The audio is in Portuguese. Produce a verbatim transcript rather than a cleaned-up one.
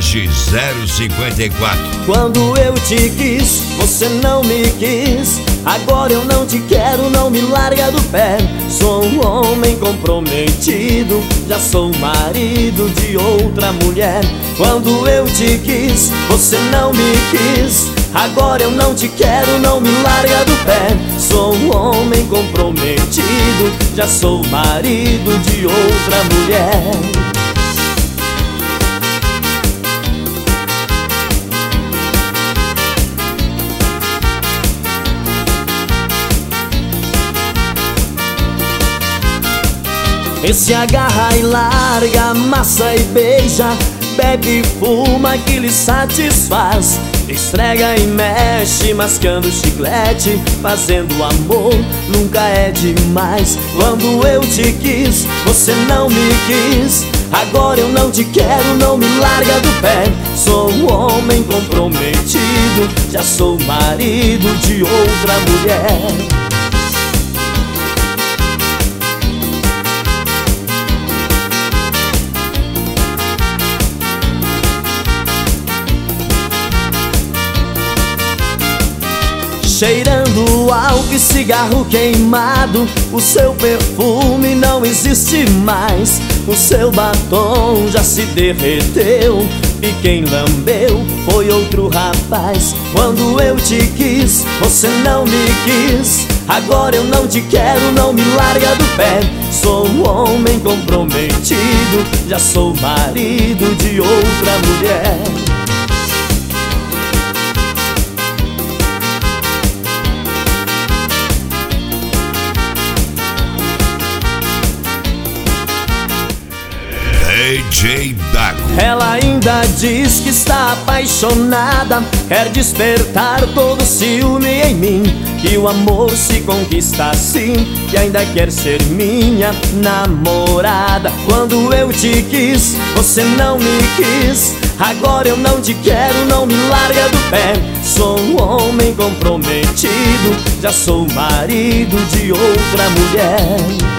sete zero cinco quatro. Quando eu te quis, você não me quis. Agora eu não te quero, não me larga do pé. Sou um homem comprometido, já sou marido de outra mulher. Quando eu te quis, você não me quis. Agora eu não te quero, não me larga do pé. Sou um homem comprometido, já sou marido de outra mulher. Esse agarra e larga, amassa e beija, bebe e fuma que lhe satisfaz. Esfrega e mexe, mascando chiclete, fazendo amor, nunca é demais. Quando eu te quis, você não me quis. Agora eu não te quero, não me larga do pé. Sou um homem comprometido, já sou marido de outra mulher. Cheirando álcool e cigarro queimado, o seu perfume não existe mais. O seu batom já se derreteu e quem lambeu foi outro rapaz. Quando eu te quis, você não me quis. Agora eu não te quero, não me larga do pé. Sou um homem comprometido, já sou marido de outra mulher. D J Dago. Ela ainda diz que está apaixonada, quer despertar todo o ciúme em mim. Que o amor se conquista assim, que ainda quer ser minha namorada. Quando eu te quis, você não me quis. Agora eu não te quero, não me larga do pé. Sou um homem comprometido, já sou marido de outra mulher.